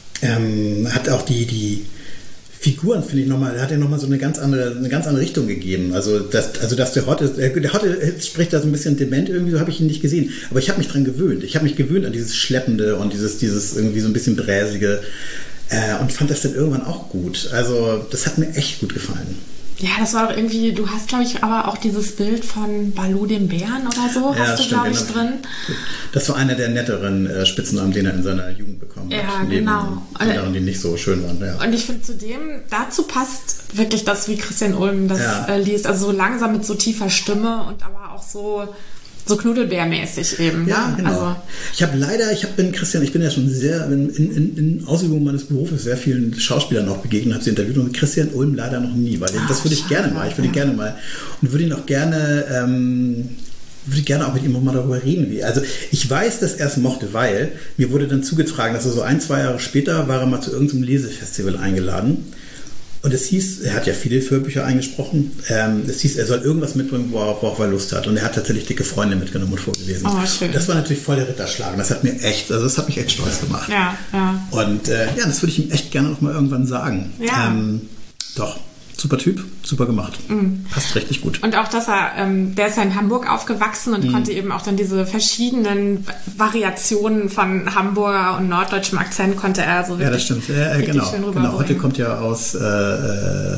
Ähm, hat auch die, die Figuren, finde ich nochmal, hat er nochmal so eine ganz andere, eine ganz andere Richtung gegeben. Also, dass, also, dass der Hotte, der Hotte spricht da so ein bisschen dement irgendwie, so habe ich ihn nicht gesehen. Aber ich habe mich dran gewöhnt. Ich habe mich gewöhnt an dieses Schleppende und dieses, dieses irgendwie so ein bisschen Bräsige äh, und fand das dann irgendwann auch gut. Also, das hat mir echt gut gefallen. Ja, das war doch irgendwie, du hast, glaube ich, aber auch dieses Bild von Baloo dem Bären oder so, ja, hast du, glaube ich, drin. Das war einer der netteren äh, Spitznamen, den er in seiner Jugend bekommen ja, hat. Ja, genau. Anderen, die nicht so schön waren. Ja. Und ich finde zudem, dazu passt wirklich das, wie Christian Ulm das ja. äh, liest. Also so langsam mit so tiefer Stimme und aber auch so... So Knuddelbärmäßig eben. Ja, genau. Also. Ich habe leider, ich hab, bin Christian, ich bin ja schon sehr, in, in, in Ausübung meines Berufes sehr vielen Schauspielern auch begegnet, habe sie interviewt und Christian Ulm leider noch nie, weil Ach, das würde ich schade, gerne mal, ich würde ja. gerne mal und würde ihn auch gerne, ähm, würde gerne auch mit ihm mal darüber reden. Wie. Also ich weiß, dass er es mochte, weil mir wurde dann zugetragen, dass er so ein, zwei Jahre später war er mal zu irgendeinem Lesefestival eingeladen. Und es hieß, er hat ja viele Hörbücher eingesprochen, ähm, es hieß, er soll irgendwas mitbringen, worauf er Lust hat. Und er hat tatsächlich Dicke Freunde mitgenommen und vorgelesen. Oh, schön. Das war natürlich voll der Ritterschlag. Das hat mir echt, also das hat mich echt stolz gemacht. Ja, ja. Und äh, ja, das würde ich ihm echt gerne noch mal irgendwann sagen. Ja. Ähm, doch. Super Typ, super gemacht. Mm. Passt richtig gut. Und auch, dass er, ähm, der ist ja in Hamburg aufgewachsen und mm. konnte eben auch dann diese verschiedenen Variationen von Hamburger und norddeutschem Akzent konnte er so wirklich. Ja, das stimmt. Ja, genau. Schön genau. Heute kommt ja aus, äh,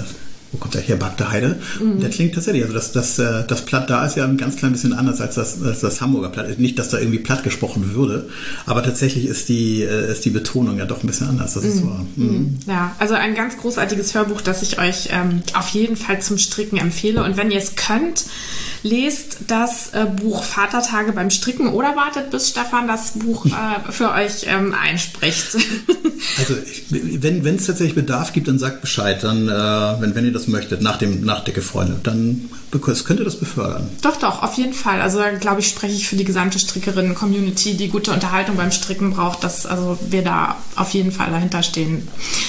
wo kommt der her, Bagde Heide? Mhm. Und der klingt tatsächlich, also das, das, das Platt da ist ja ein ganz klein bisschen anders als das, als das Hamburger Platt. Nicht, dass da irgendwie platt gesprochen würde, aber tatsächlich ist die, ist die Betonung ja doch ein bisschen anders. Das ist mhm. wahr. Mhm. Ja, also ein ganz großartiges Hörbuch, das ich euch ähm, auf jeden Fall zum Stricken empfehle. Und wenn ihr es könnt, lest das äh, Buch Vatertage beim Stricken oder wartet, bis Stefan das Buch äh, für euch ähm, einspricht. Also ich, wenn es tatsächlich Bedarf gibt, dann sagt Bescheid. Dann, äh, wenn, wenn ihr das möchtet, nach dem nach Dicke Freunde, dann könnt ihr das befördern. Doch, doch, auf jeden Fall. Also glaube ich, spreche ich für die gesamte Strickerinnen-Community, die gute Unterhaltung beim Stricken braucht, dass also wir da auf jeden Fall dahinter stehen.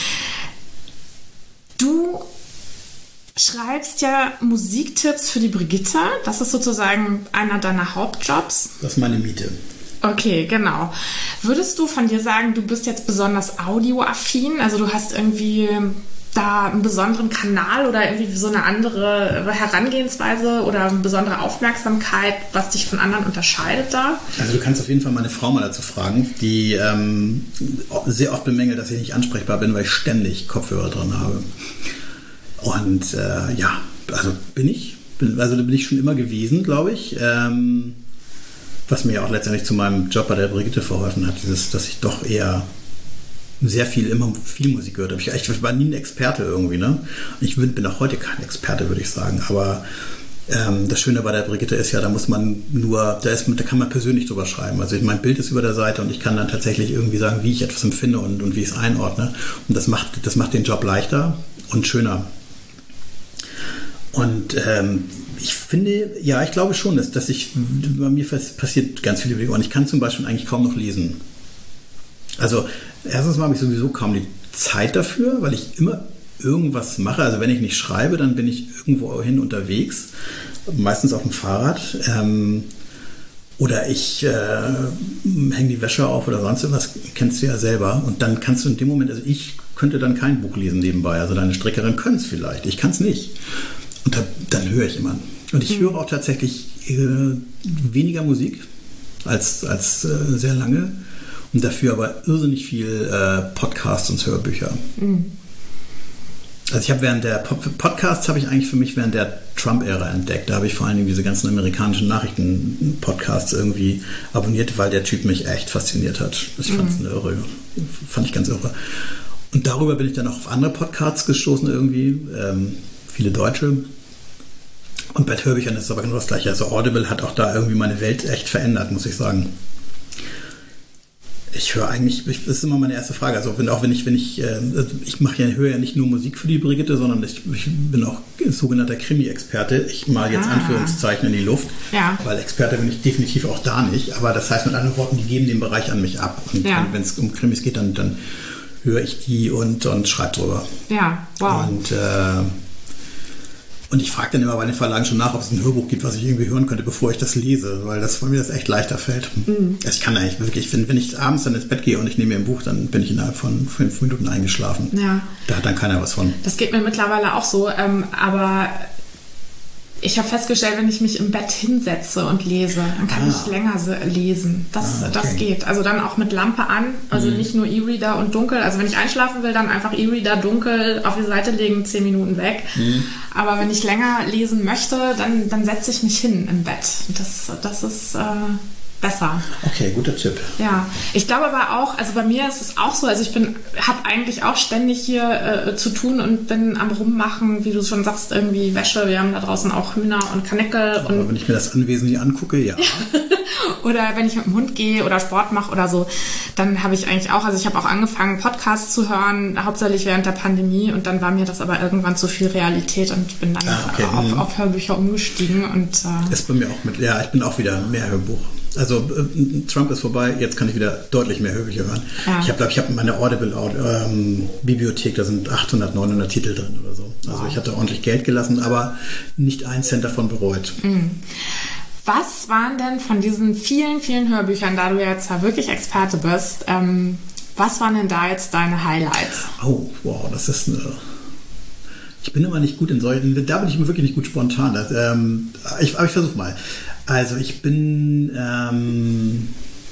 Du schreibst ja Musiktipps für die Brigitte. Das ist sozusagen einer deiner Hauptjobs. Das ist meine Miete. Okay, genau. Würdest du von dir sagen, du bist jetzt besonders audioaffin? Also du hast irgendwie da einen besonderen Kanal oder irgendwie so eine andere Herangehensweise oder eine besondere Aufmerksamkeit, was dich von anderen unterscheidet da? Also du kannst auf jeden Fall meine Frau mal dazu fragen, die ähm, sehr oft bemängelt, dass ich nicht ansprechbar bin, weil ich ständig Kopfhörer drin habe. Und äh, ja, also bin ich, bin, also da bin ich schon immer gewesen, glaube ich. Ähm, was mir auch letztendlich zu meinem Job bei der Brigitte verholfen hat, dieses, dass ich doch eher sehr viel, immer viel Musik gehört habe. Ich, ich war nie ein Experte irgendwie, ne? Ich bin, bin auch heute kein Experte, würde ich sagen. Aber ähm, das Schöne bei der Brigitte ist ja, da muss man nur, da, ist, da kann man persönlich drüber schreiben. Also mein Bild ist über der Seite und ich kann dann tatsächlich irgendwie sagen, wie ich etwas empfinde und, und wie ich es einordne. Und das macht, das macht den Job leichter und schöner. Und ähm, ich finde, ja, ich glaube schon, dass, dass ich, bei mir passiert ganz viel über die Ohren. Ich kann zum Beispiel eigentlich kaum noch lesen. Also erstens mal habe ich sowieso kaum die Zeit dafür, weil ich immer irgendwas mache. Also wenn ich nicht schreibe, dann bin ich irgendwo hin unterwegs, meistens auf dem Fahrrad. Ähm, oder ich äh, hänge die Wäsche auf oder sonst irgendwas, kennst du ja selber. Und dann kannst du in dem Moment, also ich könnte dann kein Buch lesen nebenbei. Also deine Strickerin können es vielleicht, ich kann es nicht. Und da, dann höre ich immer. Und ich höre auch tatsächlich äh, weniger Musik als, als äh, sehr lange. Und dafür aber irrsinnig viel äh, Podcasts und Hörbücher. Mhm. Also ich habe während der Podcasts habe ich eigentlich für mich während der Trump-Ära entdeckt. Da habe ich vor allen Dingen diese ganzen amerikanischen Nachrichten-Podcasts irgendwie abonniert, weil der Typ mich echt fasziniert hat. Ich fand es eine irre, fand ich ganz irre. Und darüber bin ich dann auch auf andere Podcasts gestoßen irgendwie, ähm, viele deutsche. Und bei Hörbüchern ist es aber genau das Gleiche. Also Audible hat auch da irgendwie meine Welt echt verändert, muss ich sagen. Ich höre eigentlich, ich, das ist immer meine erste Frage, also wenn, auch wenn ich, wenn ich, äh, ich mache ja, höre ja nicht nur Musik für die Brigitte, sondern ich, ich bin auch sogenannter Krimi-Experte. Ich male jetzt ah. Anführungszeichen in die Luft, ja. Weil Experte bin ich definitiv auch da nicht. Aber das heißt mit anderen Worten, die geben den Bereich an mich ab. Und ja. wenn es um Krimis geht, dann, dann höre ich die und, und schreibe drüber. Ja, wow. Und äh, Und ich frage dann immer bei den Verlagen schon nach, ob es ein Hörbuch gibt, was ich irgendwie hören könnte, bevor ich das lese, weil das von mir das echt leichter fällt. Mhm. Also ich kann eigentlich wirklich, wenn, wenn ich abends dann ins Bett gehe und ich nehme mir ein Buch, dann bin ich innerhalb von fünf Minuten eingeschlafen. Ja. Da hat dann keiner was von. Das geht mir mittlerweile auch so, ähm, aber ich habe festgestellt, wenn ich mich im Bett hinsetze und lese, dann kann ah. ich länger lesen. Das, ah, okay. das geht. Also dann auch mit Lampe an, also mhm. nicht nur E-Reader und dunkel. Also wenn ich einschlafen will, dann einfach E-Reader dunkel auf die Seite legen, zehn Minuten weg. Mhm. Aber wenn ich länger lesen möchte, dann, dann setze ich mich hin im Bett. Das, das ist äh, besser. Okay, guter Tipp. Ja, ich glaube aber auch, also bei mir ist es auch so, also ich bin, habe eigentlich auch ständig hier äh, zu tun und bin am Rummachen, wie du schon sagst, irgendwie Wäsche, wir haben da draußen auch Hühner und Karnickel. Aber und wenn ich mir das Anwesen hier angucke, ja. Oder wenn ich mit dem Hund gehe oder Sport mache oder so, dann habe ich eigentlich auch, also ich habe auch angefangen, Podcasts zu hören, hauptsächlich während der Pandemie und dann war mir das aber irgendwann zu viel Realität und bin dann ah, okay. auf, auf Hörbücher umgestiegen. Und äh, ist bei mir auch mit, ja, ich bin auch wieder mehr Hörbuch. Also äh, Trump ist vorbei, jetzt kann ich wieder deutlich mehr Hörbücher hören. Ja. Ich habe, glaube ich, habe meine Audible-Bibliothek, ähm, da sind achthundert, neunhundert Titel drin oder so. Also wow. Ich hatte ordentlich Geld gelassen, aber nicht einen Cent davon bereut. Mhm. Was waren denn von diesen vielen, vielen Hörbüchern, da du jetzt ja wirklich Experte bist, ähm, was waren denn da jetzt deine Highlights? Oh, wow, das ist eine... Ich bin immer nicht gut in solchen... Da bin ich immer wirklich nicht gut spontan. Das, ähm, ich, aber ich versuche mal. Also ich bin... Ähm,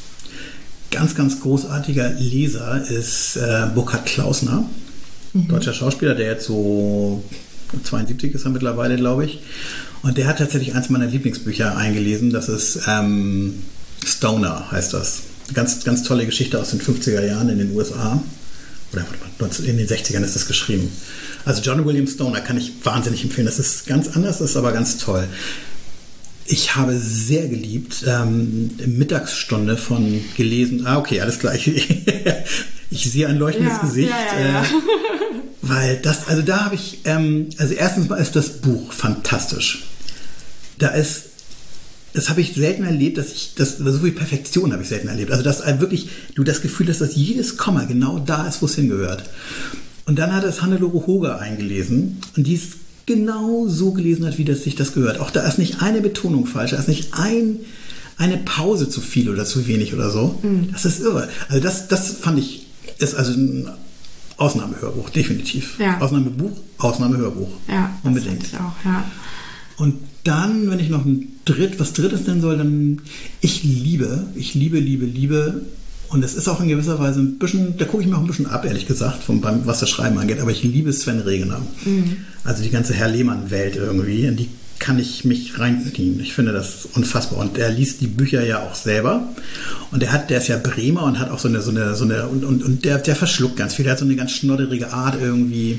ganz, ganz großartiger Leser ist äh, Burkhard Klausner, mhm. deutscher Schauspieler, der jetzt so zweiundsiebzig ist er mittlerweile, glaube ich. Und der hat tatsächlich eins meiner Lieblingsbücher eingelesen. Das ist ähm, Stoner, heißt das. Eine ganz, ganz tolle Geschichte aus den fünfziger Jahren in den U S A. Oder in den sechzigern ist das geschrieben. Also John William Stoner kann ich wahnsinnig empfehlen. Das ist ganz anders, das ist aber ganz toll. Ich habe sehr geliebt, ähm, Mittagsstunde von gelesen, ah okay, alles gleich. Ich sehe ein leuchtendes ja, Gesicht. Ja, ja, ja. Äh, weil das, also da habe ich, ähm, also erstens mal ist das Buch fantastisch. Da ist, das habe ich selten erlebt, dass ich, das, so viel Perfektion habe ich selten erlebt. Also dass wirklich du das Gefühl hast, dass jedes Komma genau da ist, wo es hingehört. Und dann hat es Hannelore Hoger eingelesen und die ist genau so gelesen hat, wie das sich das gehört. Auch da ist nicht eine Betonung falsch, da ist nicht ein, eine Pause zu viel oder zu wenig oder so. Mhm. Das ist irre. Also das, das fand ich, ist also ein Ausnahmehörbuch, definitiv. Ja. Ausnahmebuch, Ausnahmehörbuch. Ja, unbedingt. Das auch, ja. Und dann, wenn ich noch ein Dritt, was Drittes nennen soll, dann ich liebe, ich liebe, liebe, liebe. Und es ist auch in gewisser Weise ein bisschen, da gucke ich mir auch ein bisschen ab, ehrlich gesagt, vom, was das Schreiben angeht. Aber ich liebe Sven Regener. Mhm. Also die ganze Herr Lehmann-Welt irgendwie, in die kann ich mich reinziehen. Ich finde das unfassbar. Und er liest die Bücher ja auch selber. Und er hat, der ist ja Bremer und hat auch so eine, so eine, so eine, und, und, und der, der verschluckt ganz viel. Der hat so eine ganz schnodderige Art irgendwie,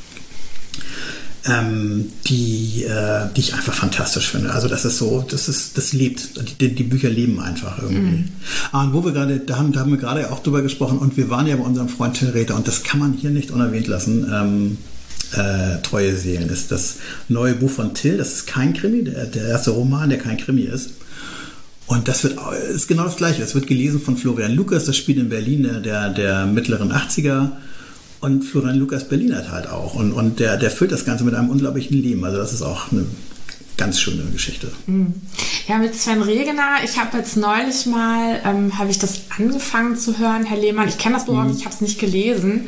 ähm, die, äh, die ich einfach fantastisch finde. Also das ist so, das ist, das lebt. Die, die Bücher leben einfach irgendwie. Mhm. Ah, und wo wir gerade, da haben, da haben wir gerade auch drüber gesprochen und wir waren ja bei unserem Freund Till Räther und das kann man hier nicht unerwähnt lassen. Ähm, äh, Treue Seelen ist das neue Buch von Till. Das ist kein Krimi, der, der erste Roman, der kein Krimi ist. Und das wird, ist genau das Gleiche. Das wird gelesen von Florian Lukas. Das spielt in Berlin der, der, der mittleren achtziger. Und Florian Lukas Berlinert halt auch. Und, und der, der füllt das Ganze mit einem unglaublichen Leben. Also das ist auch eine ganz schöne Geschichte. Ja, mit Sven Regener, ich habe jetzt neulich mal, ähm, habe ich das angefangen zu hören, Herr Lehmann. Ich kenne das Buch, mhm. ich habe es nicht gelesen.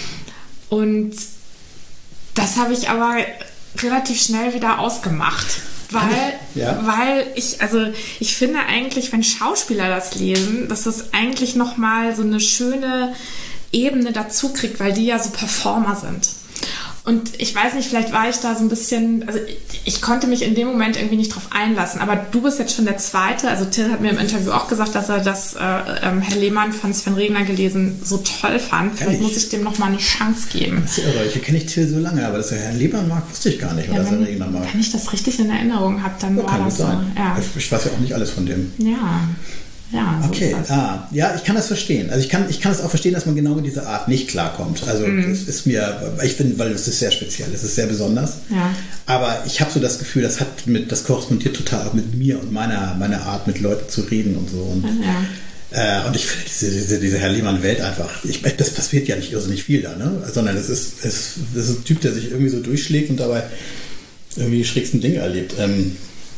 Und das habe ich aber relativ schnell wieder ausgemacht. Weil, ja. weil ich, also ich finde eigentlich, wenn Schauspieler das lesen, dass das eigentlich nochmal so eine schöne Ebene dazu kriegt, weil die ja so Performer sind. Und ich weiß nicht, vielleicht war ich da so ein bisschen, also ich, ich konnte mich in dem Moment irgendwie nicht drauf einlassen, aber du bist jetzt schon der Zweite, also Till hat mir im Interview auch gesagt, dass er das äh, ähm, Herr Lehmann von Sven Regener gelesen so toll fand. Vielleicht muss ich dem nochmal eine Chance geben. Das ist irre, ich kenne nicht Till so lange, aber dass er Herrn Lehmann mag, wusste ich gar nicht, ja, oder wenn, dass er Regener mag. Wenn ich das richtig in Erinnerung habe, dann ja, war kann das sein. so. Ja. Ich weiß ja auch nicht alles von dem. Ja. Ja, so okay, ah, ja, ich kann das verstehen. Also ich kann, ich kann es auch verstehen, dass man genau mit dieser Art nicht klarkommt. Also mm. es ist mir, ich finde, weil es ist sehr speziell, es ist sehr besonders. Ja. Aber ich habe so das Gefühl, das hat mit, das korrespondiert total auch mit mir und meiner, meiner Art, mit Leuten zu reden und so. Und, ja. äh, und ich finde diese, diese, diese Herr Lehmann-Welt einfach, ich, das passiert ja nicht irrsinnig viel da, ne? Sondern es ist, es, es ist ein Typ, der sich irgendwie so durchschlägt und dabei irgendwie die schrägsten Dinge erlebt. Ähm,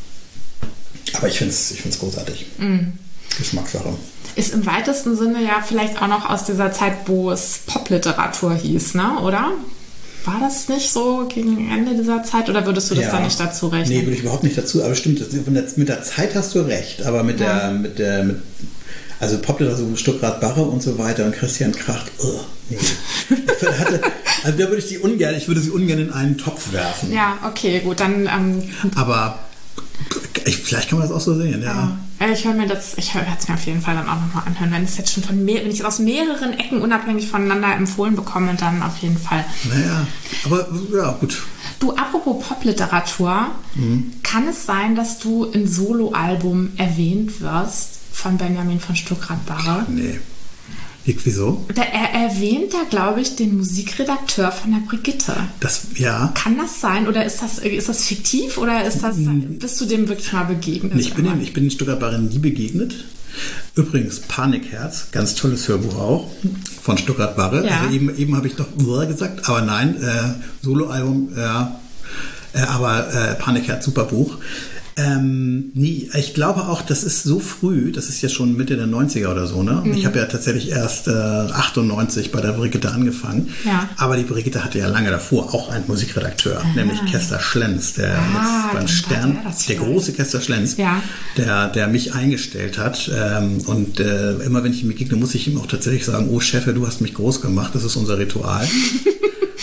aber ich finde es ich find's großartig. Mm. Geschmackssache. Ist im weitesten Sinne ja vielleicht auch noch aus dieser Zeit, wo es Popliteratur hieß, ne? Oder? War das nicht so gegen Ende dieser Zeit oder würdest du das ja. da nicht dazu rechnen? Nee, würde ich überhaupt nicht dazu, aber stimmt, das, mit der Zeit hast du recht, aber mit ja. der, mit der, mit, also Popliteratur, Stuckrad Barre und so weiter und Christian Kracht, oh, nee. Ich hatte, also da würde ich die ungern, ich würde sie ungern in einen Topf werfen. Ja, okay, gut, dann... Ähm, aber ich, vielleicht kann man das auch so sehen, ja. ja. Ich höre mir das, ich höre es mir auf jeden Fall dann auch nochmal anhören. Wenn es jetzt schon von mehr, wenn ich es aus mehreren Ecken unabhängig voneinander empfohlen bekomme, dann auf jeden Fall. Naja, aber ja, gut. Du, apropos Popliteratur, mhm. kann es sein, dass du im Soloalbum erwähnt wirst von Benjamin von Stuckrad-Barre? Nee. Wieso? Da, er erwähnt da, glaube ich, den Musikredakteur von der Brigitte. Das, ja. Kann das sein? Oder ist das, ist das fiktiv? Oder ist das, bist du dem wirklich mal begegnet? Ich bin, dem, ich bin den Stuckrad-Barre nie begegnet. Übrigens, Panikherz, ganz tolles Hörbuch auch, von Stuckrad-Barre. Ja. Also eben, eben habe ich doch gesagt, aber nein, äh, Soloalbum, ja. Äh, aber äh, Panikherz, super Buch. Ähm, nee, ich glaube auch, das ist so früh, das ist ja schon Mitte der neunziger oder so, ne? Mhm. Ich habe ja tatsächlich erst äh, achtundneunzig bei der Brigitte angefangen, ja. aber die Brigitte hatte ja lange davor auch einen Musikredakteur, ah. nämlich Kester Schlenz, der ah, jetzt beim Stern, der große Kester Schlenz, ja. der, der mich eingestellt hat ähm, und äh, immer wenn ich ihm begegne, muss ich ihm auch tatsächlich sagen, oh Chef, du hast mich groß gemacht, das ist unser Ritual.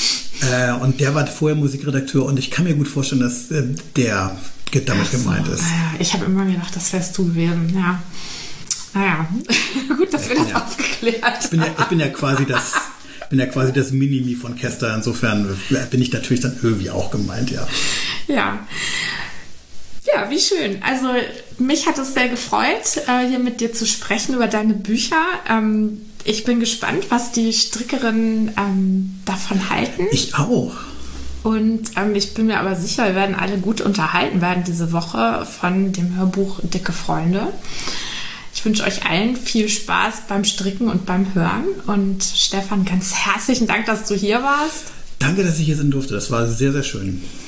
Äh, und der war vorher Musikredakteur und ich kann mir gut vorstellen, dass äh, der damit so, gemeint ist. Naja, ich habe immer gedacht, das wärst du gewesen, ja. Naja, gut, dass wir das ja. aufgeklärt haben. Ich bin ja, ich bin ja quasi das... bin ja quasi das Minimi von Kester. Insofern bin ich natürlich dann irgendwie auch gemeint, ja. Ja. Ja, wie schön. Also mich hat es sehr gefreut, hier mit dir zu sprechen über deine Bücher. Ich bin gespannt, was die Strickerinnen davon halten. Ich auch. Und ich bin mir aber sicher, wir werden alle gut unterhalten werden diese Woche von dem Hörbuch Dicke Freunde. Ich wünsche euch allen viel Spaß beim Stricken und beim Hören. Und Stefan, ganz herzlichen Dank, dass du hier warst. Danke, dass ich hier sein durfte. Das war sehr, sehr schön.